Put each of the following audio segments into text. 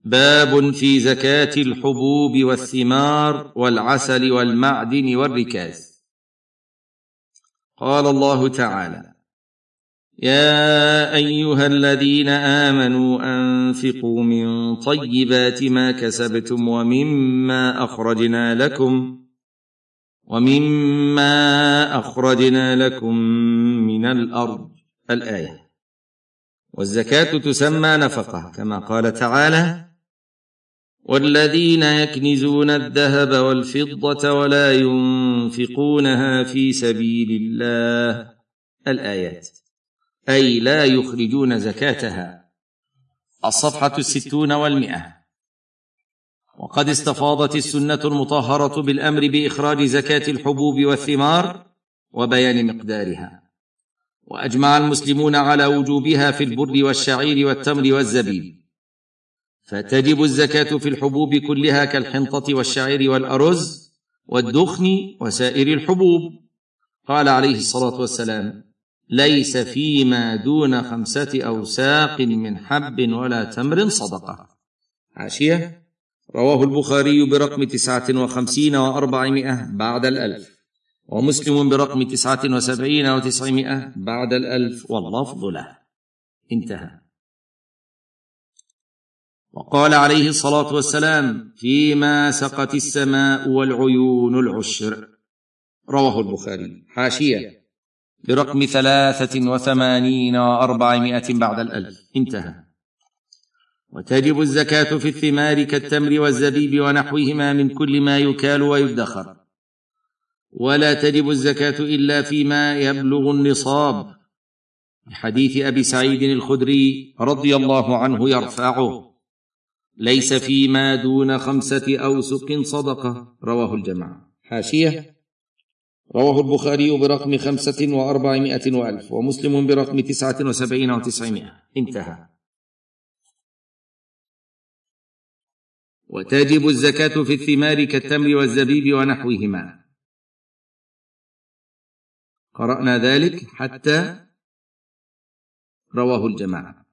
باب في زكاة الحبوب والثمار والعسل والمعدن والركاز. قال الله تعالى: يا أيها الذين آمنوا أنفقوا من طيبات ما كسبتم ومما أخرجنا لكم من الأرض. الآية. والزكاة تسمى نفقة، كما قال تعالى: والذين يكنزون الذهب والفضة ولا ينفقونها في سبيل الله. الآيات. أي لا يخرجون زكاتها. الصفحة 60 و100. وقد استفاضت السنة المطهرة بالأمر بإخراج زكاة الحبوب والثمار وبيان مقدارها، وأجمع المسلمون على وجوبها في البر والشعير والتمر والزبيب، فتجب الزكاة في الحبوب كلها كالحنطة والشعير والأرز والدخن وسائر الحبوب. قال عليه الصلاة والسلام: ليس فيما دون 5 أوساق من حب ولا تمر صدقة. حاشية: رواه البخاري برقم 59 و400 بعد 1000، ومسلم برقم 79 و900 بعد 1000، واللفظ له. انتهى. وقال عليه الصلاة والسلام: فيما سقت السماء والعيون العشر. رواه البخاري. حاشية: برقم 83 و400 بعد 1000. انتهى. وتجب الزكاة في الثمار كالتمر والزبيب ونحوهما من كل ما يكال ويدخر، ولا تجب الزكاة إلا فيما يبلغ النصاب، لحديث أبي سعيد الخدري رضي الله عنه يرفعه: ليس فيما دون 5 أوسق صدقة. رواه الجماعة. حاشية: رواه البخاري برقم 5 و400 و1000، ومسلم برقم 79 و900. انتهى. وتجب الزكاة في الثمار كالتمر والزبيب ونحوهما. قرأنا ذلك حتى رواه الجماعة.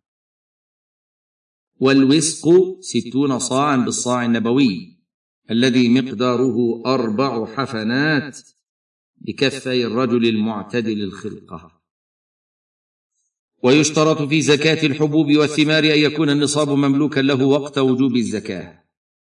والوسق 60 صاعا بالصاع النبوي، الذي مقداره 4 حفنات بكفي الرجل المعتدل الخلقة. ويشترط في زكاة الحبوب والثمار أن يكون النصاب مملوكا له وقت وجوب الزكاة،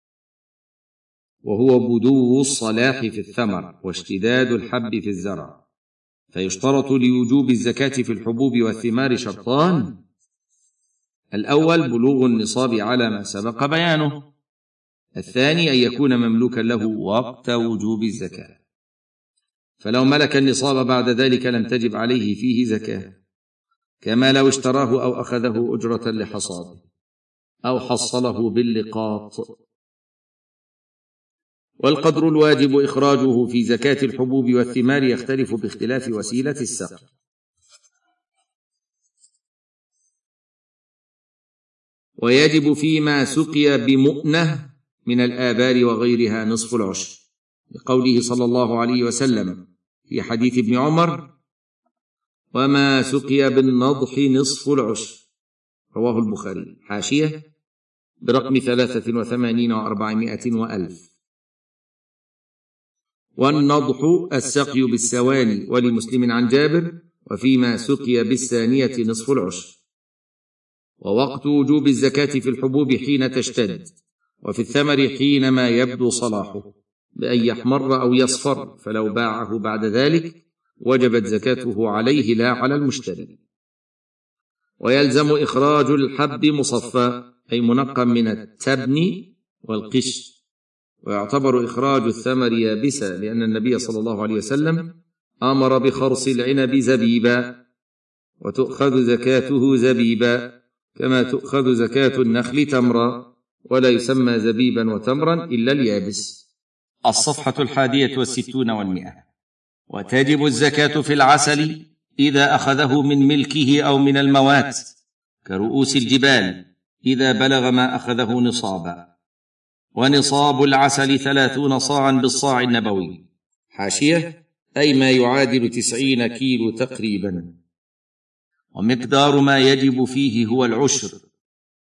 وهو بدو الصلاح في الثمر واشتداد الحب في الزرع. فيشترط لوجوب الزكاة في الحبوب والثمار شرطان: الأول بلوغ النصاب على ما سبق بيانه، الثاني أن يكون مملوكا له وقت وجوب الزكاة. فلو ملك النصاب بعد ذلك لم تجب عليه فيه زكاة، كما لو اشتراه أو أخذه أجرة لحصاده أو حصله باللقاط. والقدر الواجب إخراجه في زكاة الحبوب والثمار يختلف باختلاف وسيلة السقي. ويجب فيما سقي بمؤنة من الآبار وغيرها نصف العشر، لقوله صلى الله عليه وسلم في حديث ابن عمر: وما سقي بالنضح نصف العشر. رواه البخاري. حاشية: برقم 83 و400 و1000. والنضح السقي بالسواني، ولمسلم عن جابر: وفيما سقي بالثانية نصف العشر. ووقت وجوب الزكاة في الحبوب حين تشتد، وفي الثمر حينما يبدو صلاحه بأن يحمر أو يصفر، فلو باعه بعد ذلك وجبت زكاته عليه لا على المشتري. ويلزم إخراج الحب مصفى، أي منقى من التبن والقش، ويعتبر إخراج الثمر يابسا، لأن النبي صلى الله عليه وسلم أمر بخرص العنب زبيبا، وتؤخذ زكاته زبيبا، كما تؤخذ زكاة النخل تمرا، ولا يسمى زبيبا وتمرا إلا اليابس. الصفحة 61 و100. وتجب الزكاة في العسل إذا أخذه من ملكه أو من الموات، كرؤوس الجبال، إذا بلغ ما أخذه نصابا. ونصاب العسل 30 صاعا بالصاع النبوي. حاشية: أي ما يعادل 90 كيلو تقريبا. ومقدار ما يجب فيه هو العشر،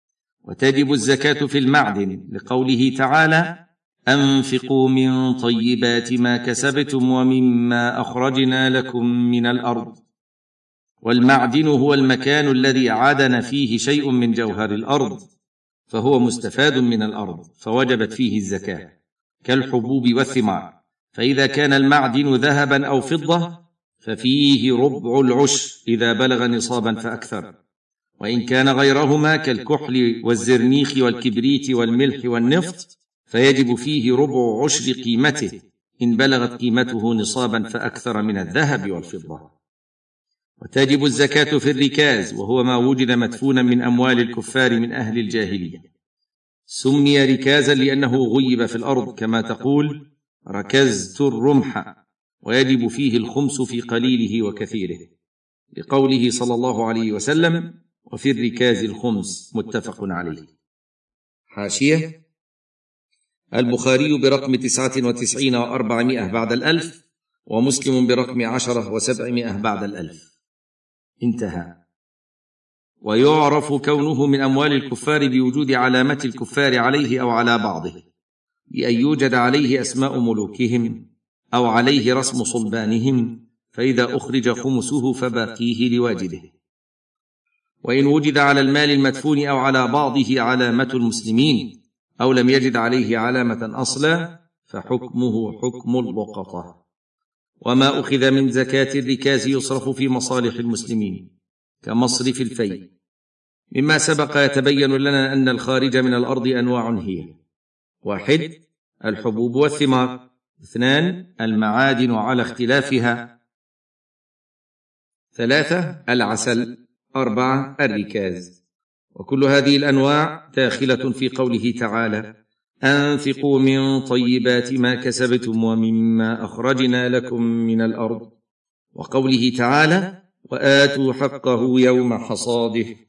وتجب الزكاة في المعدن لقوله تعالى: أنفقوا من طيبات ما كسبتم ومما أخرجنا لكم من الأرض. والمعدن هو المكان الذي عدن فيه شيء من جوهر الأرض، فهو مستفاد من الأرض، فوجبت فيه الزكاة، كالحبوب والثمار. فإذا كان المعدن ذهبا أو فضة ففيه ربع العشر إذا بلغ نصابا فأكثر، وإن كان غيرهما كالكحل والزرنيخ والكبريت والملح والنفط فيجب فيه ربع عشر قيمته إن بلغت قيمته نصابا فأكثر من الذهب والفضة. وتجب الزكاة في الركاز، وهو ما وجد مدفونا من أموال الكفار من أهل الجاهلية. سمي ركازا لأنه غيب في الأرض، كما تقول: ركزت الرمح. ويجب فيه الخمس في قليله وكثيره، لقوله صلى الله عليه وسلم: وفي الركاز الخمس، متفق عليه. حاشية: البخاري برقم 99 و400 بعد 1000، ومسلم برقم 10 و700 بعد 1000. انتهى. ويعرف كونه من أموال الكفار بوجود علامة الكفار عليه أو على بعضه، بأن يوجد عليه أسماء ملوكهم أو عليه رسم صلبانهم، فإذا أخرج خمسه فباقيه لواجده. وإن وجد على المال المدفون أو على بعضه علامة المسلمين أو لم يجد عليه علامة أصلا فحكمه حكم اللقطة. وما أخذ من زكاة الركاز يصرف في مصالح المسلمين كمصرف الفيء. مما سبق يتبين لنا أن الخارج من الأرض أنواع هي: 1 الحبوب والثمار، 2 المعادن على اختلافها، 3 العسل، 4 الركاز. وكل هذه الأنواع داخلة في قوله تعالى: أنفقوا من طيبات ما كسبتم ومما أخرجنا لكم من الأرض، وقوله تعالى: وآتوا حقه يوم حصاده،